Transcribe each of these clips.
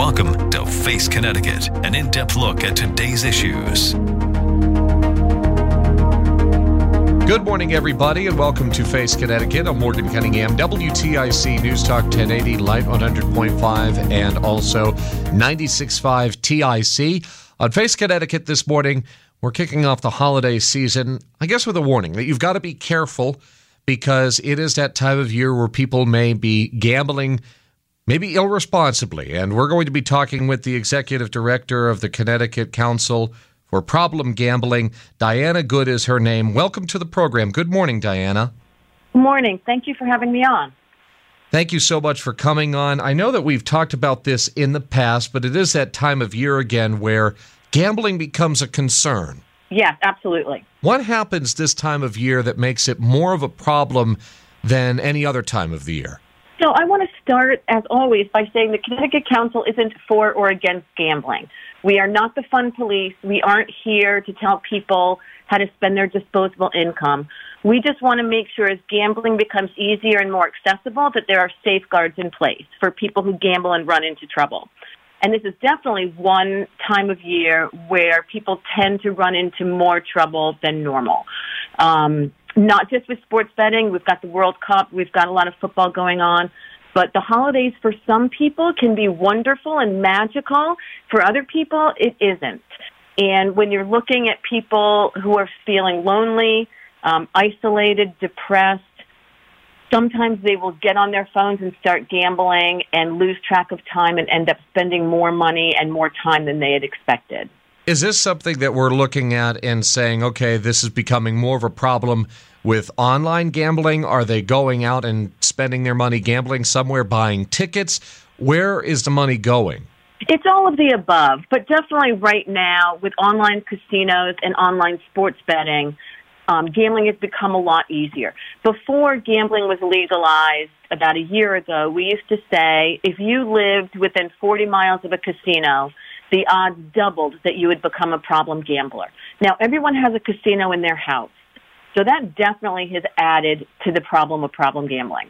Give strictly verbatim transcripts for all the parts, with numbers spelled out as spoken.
Welcome to Face Connecticut, an in-depth look at today's issues. Good morning, everybody, and welcome to Face Connecticut. I'm Morgan Cunningham, W T I C News Talk ten eighty, Light one hundred point five, and also ninety-six point five T I C. On Face Connecticut this morning, we're kicking off the holiday season, I guess with a warning that you've got to be careful because it is that time of year where people may be gambling maybe irresponsibly. And we're going to be talking with the executive director of the Connecticut Council for Problem Gambling. Diana Good is her name. Welcome to the program. Good morning, Diana. Good morning. Thank you for having me on. Thank you so much for coming on. I know that we've talked about this in the past, but it is that time of year again where gambling becomes a concern. Yes, absolutely. What happens this time of year that makes it more of a problem than any other time of the year? So I want to start, as always, by saying the Connecticut Council isn't for or against gambling. We are not the fun police. We aren't here to tell people how to spend their disposable income. We just want to make sure as gambling becomes easier and more accessible that there are safeguards in place for people who gamble and run into trouble. And this is definitely one time of year where people tend to run into more trouble than normal. Um, not just with sports betting. We've got the World Cup. We've got a lot of football going on. But the holidays for some people can be wonderful and magical. For other people, it isn't. And when you're looking at people who are feeling lonely, um, isolated, depressed, sometimes they will get on their phones and start gambling and lose track of time and end up spending more money and more time than they had expected. Is this something that we're looking at and saying, okay, this is becoming more of a problem with online gambling? Are they going out and spending their money gambling somewhere, buying tickets? Where is the money going? It's all of the above, but definitely right now with online casinos and online sports betting, um, gambling has become a lot easier. Before gambling was legalized about a year ago, we used to say if you lived within forty miles of a casino, the odds doubled that you would become a problem gambler. Now, everyone has a casino in their house, so that definitely has added to the problem of problem gambling.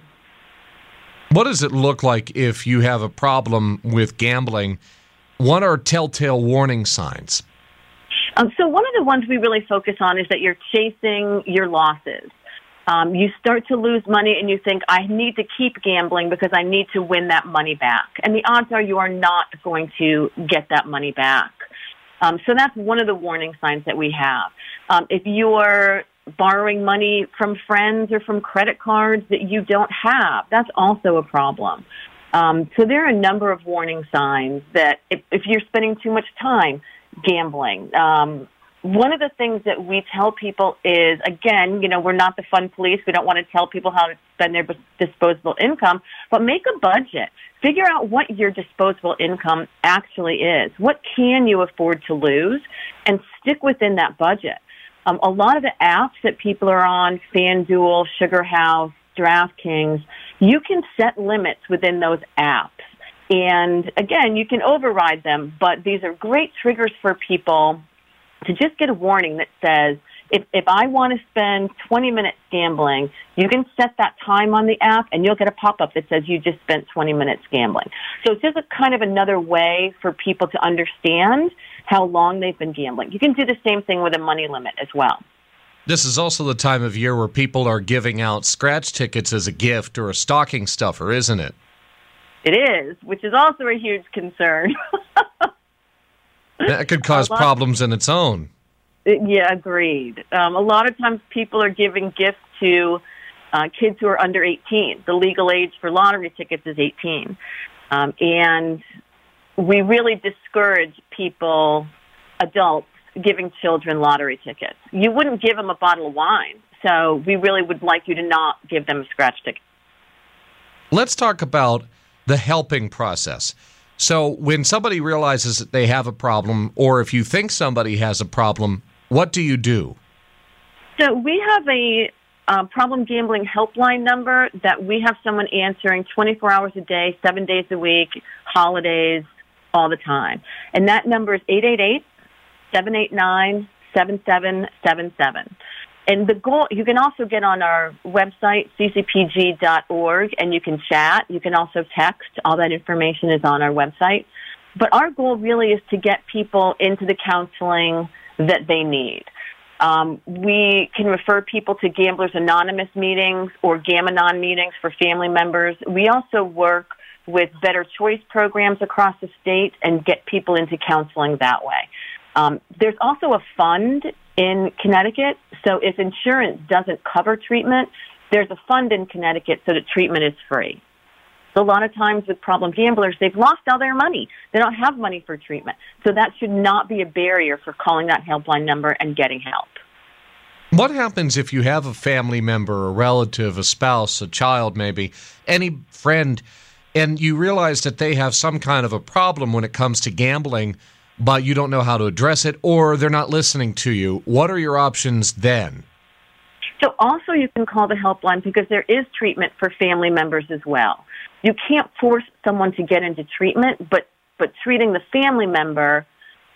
What does it look like if you have a problem with gambling? What are telltale warning signs? Um, so one of the ones we really focus on is that you're chasing your losses. Um, you start to lose money and you think, I need to keep gambling because I need to win that money back. And the odds are you are not going to get that money back. Um, so that's one of the warning signs that we have. Um, if you're borrowing money from friends or from credit cards that you don't have, that's also a problem. Um, so there are a number of warning signs that if, if you're spending too much time gambling, um, one of the things that we tell people is, again, you know, we're not the fun police. We don't want to tell people how to spend their disposable income, but make a budget. Figure out what your disposable income actually is. What can you afford to lose? And stick within that budget. Um, a lot of the apps that people are on, FanDuel, Sugar House, DraftKings, you can set limits within those apps. And, again, you can override them, but these are great triggers for people to just get a warning that says, if, if I want to spend twenty minutes gambling, you can set that time on the app and you'll get a pop-up that says you just spent twenty minutes gambling. So it's just a kind of another way for people to understand how long they've been gambling. You can do the same thing with a money limit as well. This is also the time of year where people are giving out scratch tickets as a gift or a stocking stuffer, isn't it? It is, which is also a huge concern. That could cause problems in its own. Yeah, agreed. Um, a lot of times people are giving gifts to uh, kids who are under eighteen. The legal age for lottery tickets is eighteen. Um, and we really discourage people, adults, giving children lottery tickets. You wouldn't give them a bottle of wine, so we really would like you to not give them a scratch ticket. Let's talk about the helping process. So when somebody realizes that they have a problem, or if you think somebody has a problem, what do you do? So we have a uh, problem gambling helpline number that we have someone answering twenty-four hours a day, seven days a week, holidays, all the time. And that number is eight eight eight, seven eight nine, seven seven seven seven. And the goal, you can also get on our website, c c p g dot org, and you can chat. You can also text. All that information is on our website. but our goal really is to get people into the counseling that they need. Um, we can refer people to Gamblers Anonymous meetings or Gam-Anon meetings for family members. We also work with Better Choice programs across the state and get people into counseling that way. Um, there's also a fund in Connecticut, so if insurance doesn't cover treatment, there's a fund in Connecticut so that treatment is free. So a lot of times with problem gamblers, they've lost all their money. They don't have money for treatment. So that should not be a barrier for calling that helpline number and getting help. What happens if you have a family member, a relative, a spouse, a child maybe, any friend, and you realize that they have some kind of a problem when it comes to gambling, but you don't know how to address it, or they're not listening to you? What are your options then? So also you can call the helpline because there is treatment for family members as well. You can't force someone to get into treatment, but, but treating the family member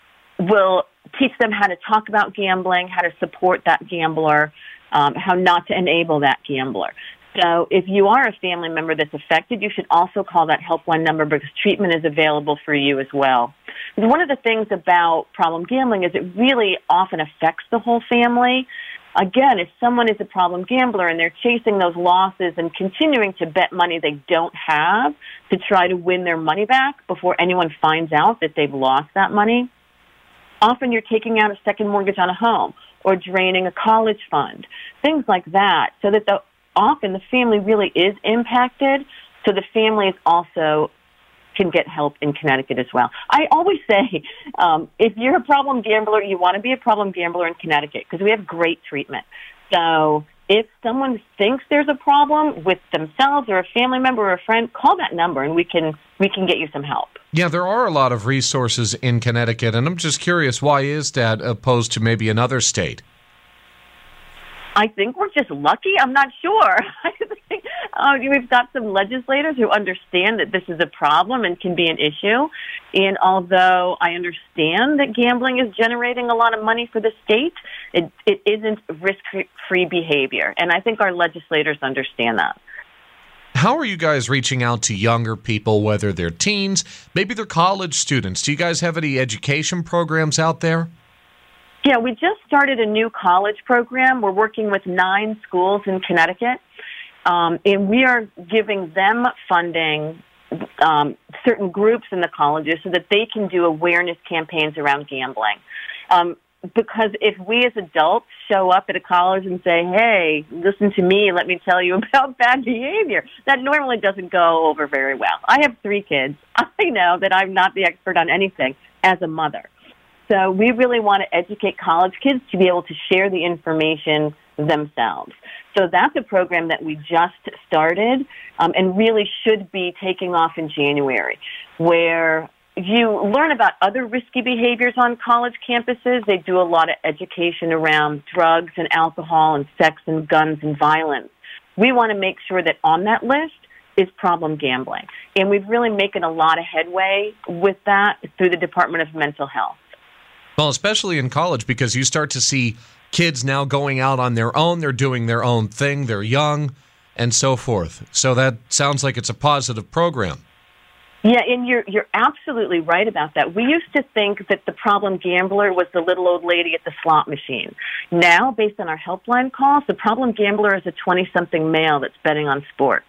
will teach them how to talk about gambling, how to support that gambler, um, how not to enable that gambler. So if you are a family member that's affected, you should also call that helpline number because treatment is available for you as well. One of the things about problem gambling is it really often affects the whole family. Again, if someone is a problem gambler and they're chasing those losses and continuing to bet money they don't have to try to win their money back before anyone finds out that they've lost that money, often you're taking out a second mortgage on a home or draining a college fund, things like that, so that the, often the family really is impacted, so the families also can get help in Connecticut as well. I always say, um, if you're a problem gambler, you want to be a problem gambler in Connecticut because we have great treatment. So if someone thinks there's a problem with themselves or a family member or a friend, call that number and we can we can get you some help. Yeah, there are a lot of resources in Connecticut, and I'm just curious, why is that opposed to maybe another state? I think we're just lucky. I'm not sure. I think uh, we've got some legislators who understand that this is a problem and can be an issue. And although I understand that gambling is generating a lot of money for the state, it, it isn't risk-free behavior. And I think our legislators understand that. How are you guys reaching out to younger people, whether they're teens, maybe they're college students? Do you guys have any education programs out there? Yeah, we just started a new college program. We're working with nine schools in Connecticut, um, and we are giving them funding, um, certain groups in the colleges, so that they can do awareness campaigns around gambling. Um, because if we as adults show up at a college and say, hey, listen to me, let me tell you about bad behavior, that normally doesn't go over very well. I have three kids. I know that I'm not the expert on anything as a mother. So we really want to educate college kids to be able to share the information themselves. So that's a program that we just started um, and really should be taking off in January, where you learn about other risky behaviors on college campuses. They do a lot of education around drugs and alcohol and sex and guns and violence. We want to make sure that on that list is problem gambling. And we've really making a lot of headway with that through the Department of Mental Health. Well, especially in college, because you start to see kids now going out on their own. They're doing their own thing. They're young and so forth. So that sounds like it's a positive program. Yeah, and you're you're absolutely right about that. We used to think that the problem gambler was the little old lady at the slot machine. Now, based on our helpline calls, the problem gambler is a twenty-something male that's betting on sports.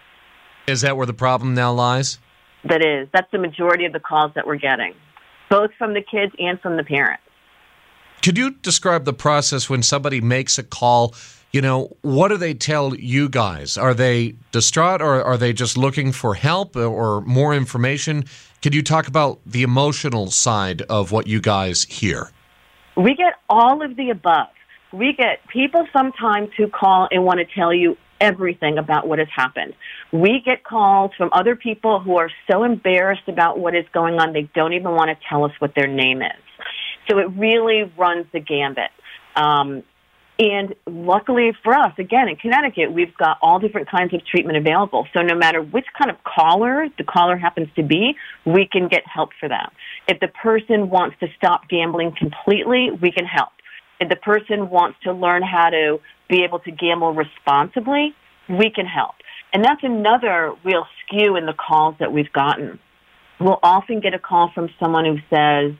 Is that where the problem now lies? That is. That's the majority of the calls that we're getting, both from the kids and from the parents. Could you describe the process when somebody makes a call? You know, what do they tell you guys? Are they distraught, or are they just looking for help or more information? Could you talk about the emotional side of what you guys hear? We get all of the above. We get people sometimes who call and want to tell you everything about what has happened. We get calls from other people who are so embarrassed about what is going on, they don't even want to tell us what their name is. So it really runs the gambit. Um, and luckily for us, again, in Connecticut, we've got all different kinds of treatment available. So no matter which kind of caller the caller happens to be, we can get help for them. If the person wants to stop gambling completely, we can help. If the person wants to learn how to be able to gamble responsibly, we can help. And that's another real skew in the calls that we've gotten. we'll often get a call from someone who says,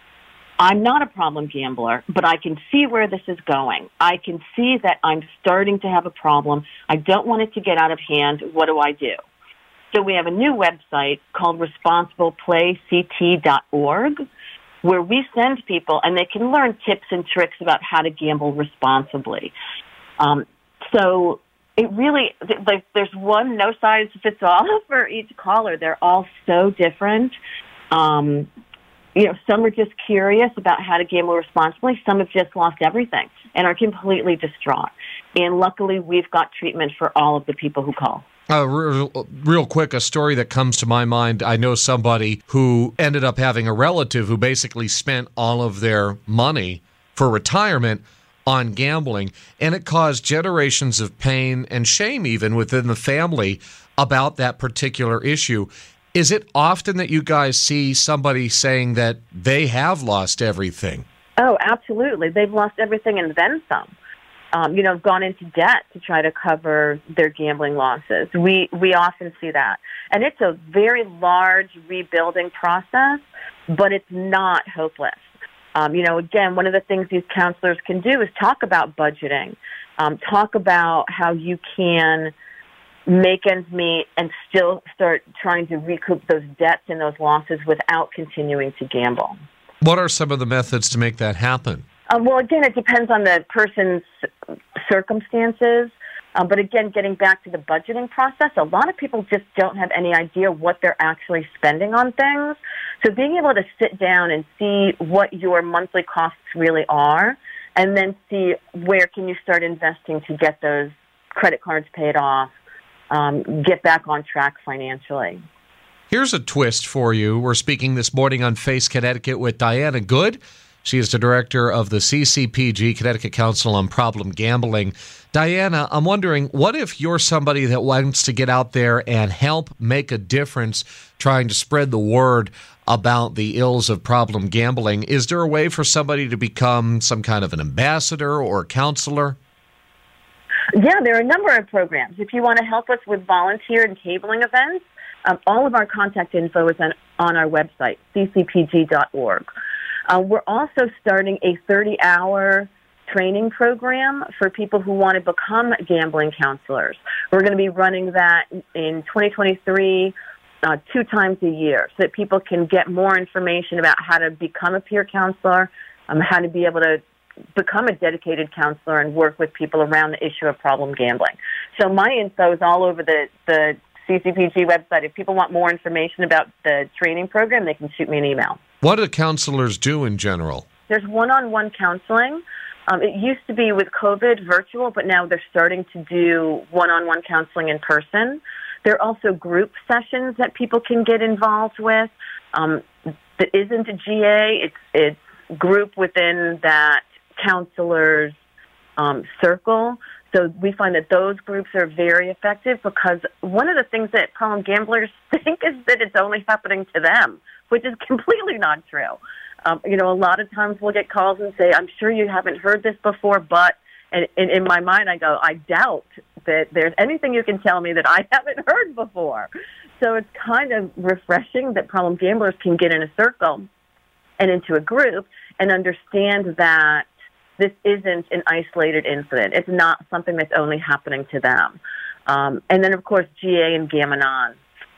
I'm not a problem gambler, but I can see where this is going. I can see that I'm starting to have a problem. I don't want it to get out of hand. What do I do? So we have a new website called responsible play c t dot org, where we send people and they can learn tips and tricks about how to gamble responsibly. Um, so it really, like, there's one no size fits all for each caller. They're all so different. Um, you know, some are just curious about how to gamble responsibly. Some have just lost everything and are completely distraught. And luckily, we've got treatment for all of the people who call. Uh, real, real quick, a story that comes to my mind. I know somebody who ended up having a relative who basically spent all of their money for retirement on gambling, and it caused generations of pain and shame even within the family about that particular issue. Is it often that you guys see somebody saying that they have lost everything? Oh, absolutely. They've lost everything and then some. Um, you know, gone into debt to try to cover their gambling losses. We we often see that. And it's a very large rebuilding process, but it's not hopeless. Um, you know, again, one of the things these counselors can do is talk about budgeting, um, talk about how you can make ends meet and still start trying to recoup those debts and those losses without continuing to gamble. What are some of the methods to make that happen? Um, well, again, it depends on the person's circumstances. Um, but again, getting back to the budgeting process, a lot of people just don't have any idea what they're actually spending on things. So being able to sit down and see what your monthly costs really are, and then see where can you start investing to get those credit cards paid off, um, get back on track financially. Here's a twist for you. We're speaking this morning on Face Connecticut with Diana Good. She is the director of the C C P G, Connecticut Council on Problem Gambling. Diana, I'm wondering, what if you're somebody that wants to get out there and help make a difference trying to spread the word about the ills of problem gambling? Is there a way for somebody to become some kind of an ambassador or counselor? Yeah, there are a number of programs. If you want to help us with volunteer and cabling events, um, all of our contact info is on, on our website, c c p g dot org. Uh, we're also starting a thirty-hour training program for people who want to become gambling counselors. We're going to be running that in twenty twenty-three, uh, two times a year, so that people can get more information about how to become a peer counselor, um, how to be able to become a dedicated counselor and work with people around the issue of problem gambling. So my info is all over the, the C C P G website. If people want more information about the training program, they can shoot me an email. What do counselors do in general? There's one-on-one counseling. Um, it used to be with COVID virtual, but now they're starting to do one-on-one counseling in person. There are also group sessions that people can get involved with. Um, that isn't a G A. It's it's group within that counselor's um, circle. So we find that those groups are very effective because one of the things that problem gamblers think is that it's only happening to them, which is completely not true. Um, you know, a lot of times we'll get calls and say, I'm sure you haven't heard this before, but, and, and in my mind I go, I doubt that there's anything you can tell me that I haven't heard before. So it's kind of refreshing that problem gamblers can get in a circle and into a group and understand that this isn't an isolated incident. It's not something that's only happening to them. Um, and then, of course, G A and Gam-Anon.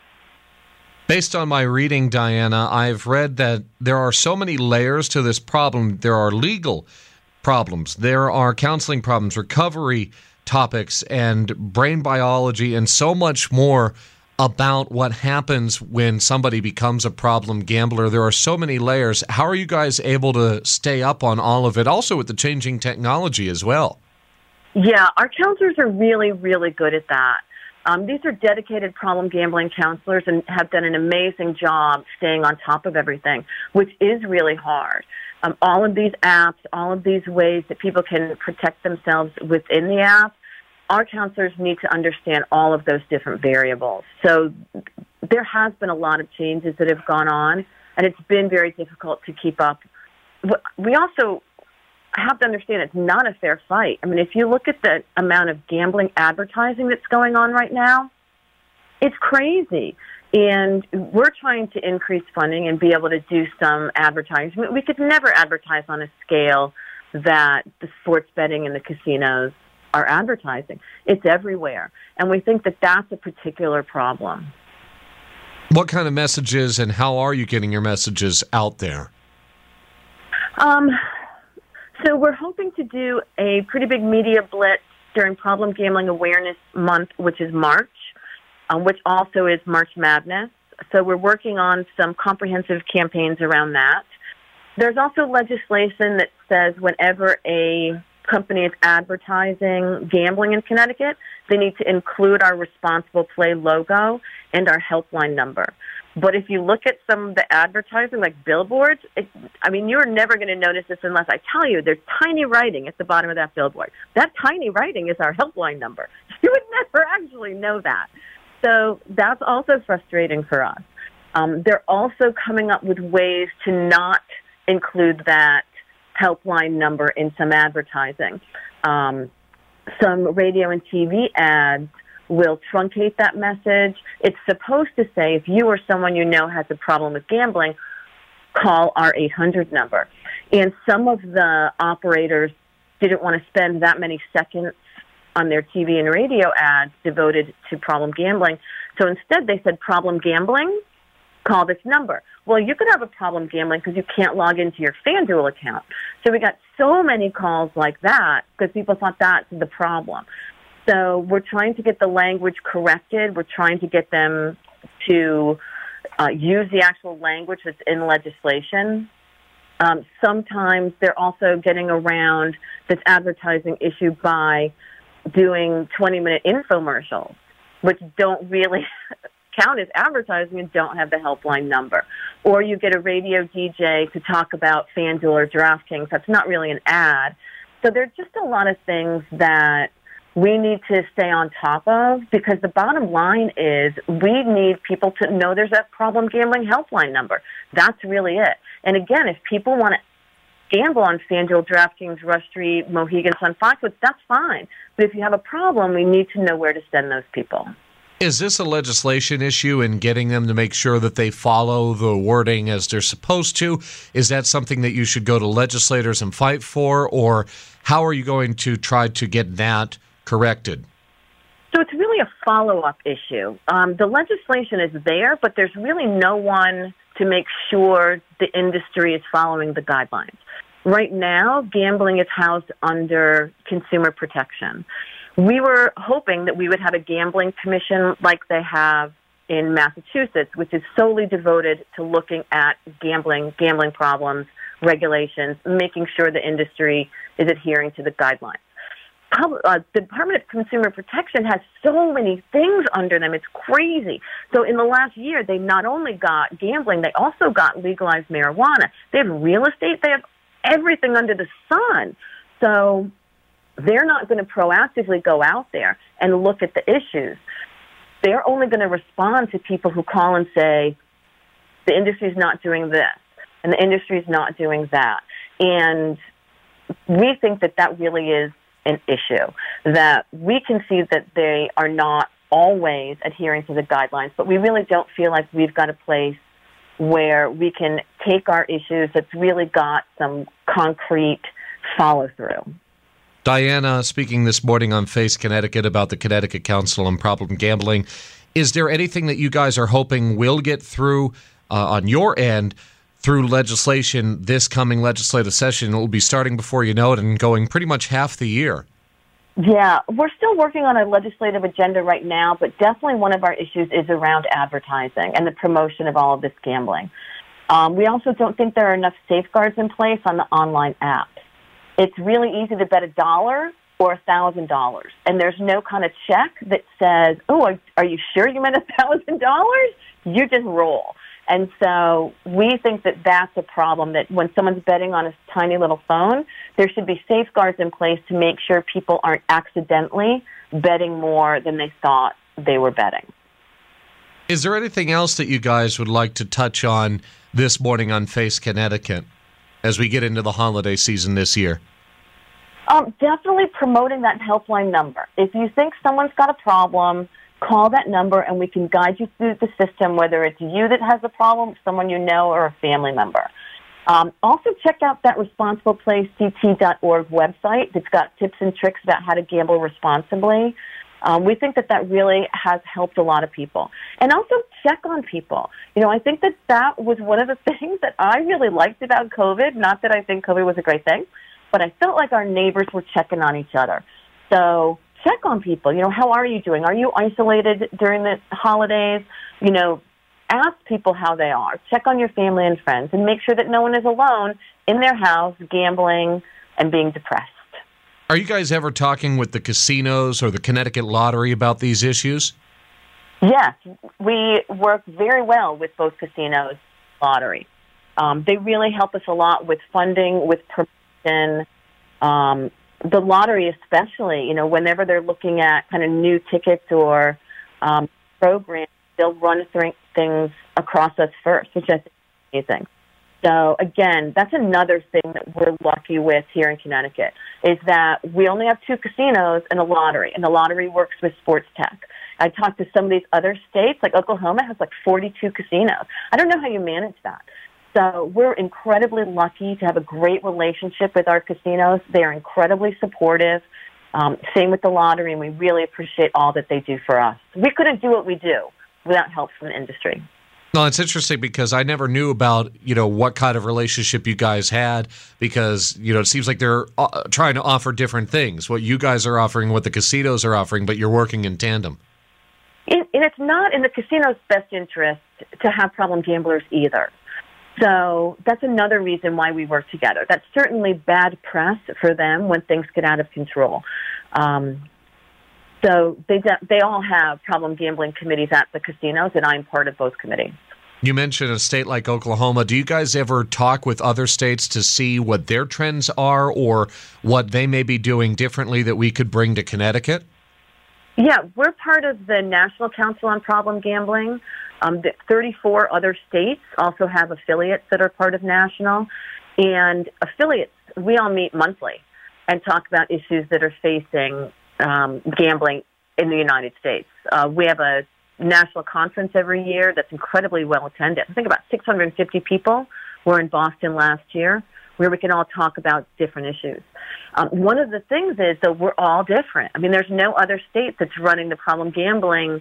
Based on my reading, Diana, I've read that there are so many layers to this problem. There are legal problems, there are counseling problems, recovery topics, and brain biology, and so much more about what happens when somebody becomes a problem gambler. There are so many layers. How are you guys able to stay up on all of it, also with the changing technology as well? Yeah, our counselors are really, really good at that. Um, these are dedicated problem gambling counselors and have done an amazing job staying on top of everything, which is really hard. Um, all of these apps, all of these ways that people can protect themselves within the app, our counselors need to understand all of those different variables. So there has been a lot of changes that have gone on, and it's been very difficult to keep up. We also have to understand it's not a fair fight. I mean, if you look at the amount of gambling advertising that's going on right now, it's crazy. And we're trying to increase funding and be able to do some advertising. We could never advertise on a scale that the sports betting and the casinos are advertising. It's everywhere. And we think that that's a particular problem. What kind of messages and how are you getting your messages out there? Um, so we're hoping to do a pretty big media blitz during Problem Gambling Awareness Month, which is March, um, which also is March Madness. So we're working on some comprehensive campaigns around that. There's also legislation that says whenever a company is advertising gambling in Connecticut, they need to include our responsible play logo and our helpline number. But if you look at some of the advertising, like billboards, it, I mean, you're never going to notice this unless I tell you there's tiny writing at the bottom of that billboard. That tiny writing is our helpline number. You would never actually know that. So that's also frustrating for us. Um, they're also coming up with ways to not include that helpline number in some advertising. Um, some radio and T V ads will truncate that message. It's supposed to say, if you or someone you know has a problem with gambling, call our eight hundred number. And some of the operators didn't want to spend that many seconds on their T V and radio ads devoted to problem gambling. So instead they said, problem gambling, call this number. Well, you could have a problem gambling because you can't log into your FanDuel account. So we got so many calls like that because people thought that's the problem. So we're trying to get the language corrected. We're trying to get them to uh, use the actual language that's in legislation. Um, sometimes they're also getting around this advertising issue by doing twenty-minute infomercials, which don't really count as advertising and don't have the helpline number. Or you get a radio D J to talk about FanDuel or DraftKings. That's not really an ad. So there are just a lot of things that we need to stay on top of, because the bottom line is we need people to know there's a problem gambling helpline number. That's really it. And again, if people want to gamble on FanDuel, DraftKings, Rush Street, Mohegan Sun, Foxwoods, that's fine. But if you have a problem, we need to know where to send those people. Is this a legislation issue in getting them to make sure that they follow the wording as they're supposed to? Is that something that you should go to legislators and fight for? Or how are you going to try to get that corrected? So it's really a follow-up issue. Um, the legislation is there, but there's really no one to make sure the industry is following the guidelines. Right now, gambling is housed under consumer protection. We were hoping that we would have a gambling commission like they have in Massachusetts, which is solely devoted to looking at gambling, gambling problems, regulations, making sure the industry is adhering to the guidelines. Uh, the Department of Consumer Protection has so many things under them. It's crazy. So in the last year, they not only got gambling, they also got legalized marijuana. They have real estate. They have everything under the sun. So they're not going to proactively go out there and look at the issues. They're only going to respond to people who call and say, the industry's not doing this, and the industry's not doing that. And we think that that really is an issue, that we can see that they are not always adhering to the guidelines, but we really don't feel like we've got a place where we can take our issues that's really got some concrete follow-through. Diana, speaking this morning on Face Connecticut about the Connecticut Council on Problem Gambling, is there anything that you guys are hoping will get through uh, on your end through legislation this coming legislative session? It will be starting before you know it and going pretty much half the year. Yeah, we're still working on a legislative agenda right now, but definitely one of our issues is around advertising and the promotion of all of this gambling. Um, we also don't think there are enough safeguards in place on the online apps. It's really easy to bet a dollar or a thousand dollars, and there's no kind of check that says, "Oh, are, are you sure you meant a thousand dollars?" You just roll. And so we think that that's a problem, that when someone's betting on a tiny little phone, there should be safeguards in place to make sure people aren't accidentally betting more than they thought they were betting. Is there anything else that you guys would like to touch on this morning on Face Connecticut as we get into the holiday season this year? Um, definitely promoting that helpline number. If you think someone's got a problem, call that number and we can guide you through the system, whether it's you that has a problem, someone you know, or a family member. Um, also, check out that responsible play c t dot org website that's got tips and tricks about how to gamble responsibly. Um, we think that that really has helped a lot of people. And also check on people. You know, I think that that was one of the things that I really liked about COVID. Not that I think COVID was a great thing, but I felt like our neighbors were checking on each other. So check on people. You know, how are you doing? Are you isolated during the holidays? You know, ask people how they are. Check on your family and friends and make sure that no one is alone in their house gambling and being depressed. Are you guys ever talking with the casinos or the Connecticut Lottery about these issues? Yes, we work very well with both casinos and lottery. Um, they really help us a lot with funding, with promotion. Um, the lottery especially, you know, whenever they're looking at kind of new tickets or um, programs, they'll run th- things across us first, which I think is amazing. So, again, that's another thing that we're lucky with here in Connecticut, is that we only have two casinos and a lottery, and the lottery works with sports tech. I talked to some of these other states, like Oklahoma has like forty-two casinos. I don't know how you manage that. So we're incredibly lucky to have a great relationship with our casinos. They are incredibly supportive. Um, same with the lottery, and we really appreciate all that they do for us. We couldn't do what we do without help from the industry. Well, it's interesting because I never knew about, you know, what kind of relationship you guys had because, you know, it seems like they're uh, trying to offer different things. What you guys are offering, what the casinos are offering, but you're working in tandem. And it's not in the casino's best interest to have problem gamblers either. So that's another reason why we work together. That's certainly bad press for them when things get out of control. Um, so they they all have problem gambling committees at the casinos, and I'm part of both committees. You mentioned a state like Oklahoma. Do you guys ever talk with other states to see what their trends are or what they may be doing differently that we could bring to Connecticut? Yeah, we're part of the National Council on Problem Gambling. Um, the thirty-four other states also have affiliates that are part of national. And affiliates, we all meet monthly and talk about issues that are facing um, gambling in the United States. Uh, we have a national conference every year that's incredibly well attended. I think about six hundred fifty people were in Boston last year, where we can all talk about different issues. Um, one of the things is that we're all different. I mean, there's no other state that's running the problem gambling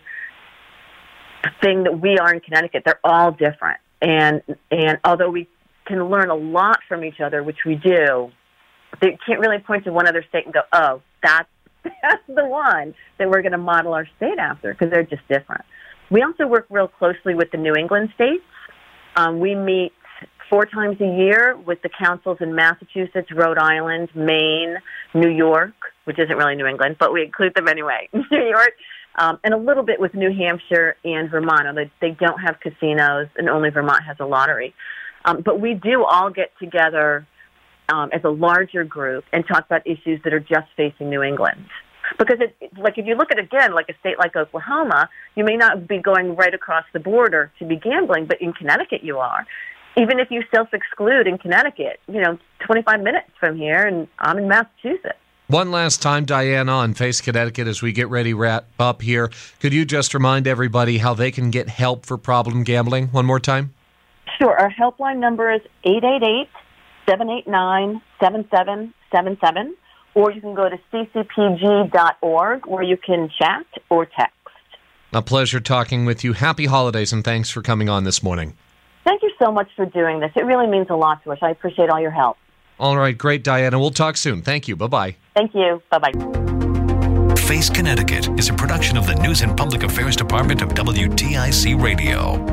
thing that we are in Connecticut. They're all different. And and although we can learn a lot from each other, which we do, they can't really point to one other state and go, oh, that's, that's the one that we're going to model our state after, because they're just different. We also work real closely with the New England states. Um, we meet four times a year with the councils in Massachusetts, Rhode Island, Maine, New York, which isn't really New England, but we include them anyway, New York, um, and a little bit with New Hampshire and Vermont, although they don't have casinos and only Vermont has a lottery. Um, but we do all get together um, as a larger group and talk about issues that are just facing New England. Because, it, like, if you look at, again, like a state like Oklahoma, you may not be going right across the border to be gambling, but in Connecticut you are. Even if you self-exclude in Connecticut, you know, twenty-five minutes from here, and I'm in Massachusetts. One last time, Diana, on Face Connecticut, as we get ready to wrap up here, could you just remind everybody how they can get help for problem gambling one more time? Sure. Our helpline number is eight eight eight, seven eight nine, seven seven seven seven, or you can go to c c p g dot org where you can chat or text. A pleasure talking with you. Happy holidays, and thanks for coming on this morning. Thank you so much for doing this. It really means a lot to us. I appreciate all your help. All right. Great, Diana. We'll talk soon. Thank you. Bye-bye. Thank you. Bye-bye. Face Connecticut is a production of the News and Public Affairs Department of W T I C Radio.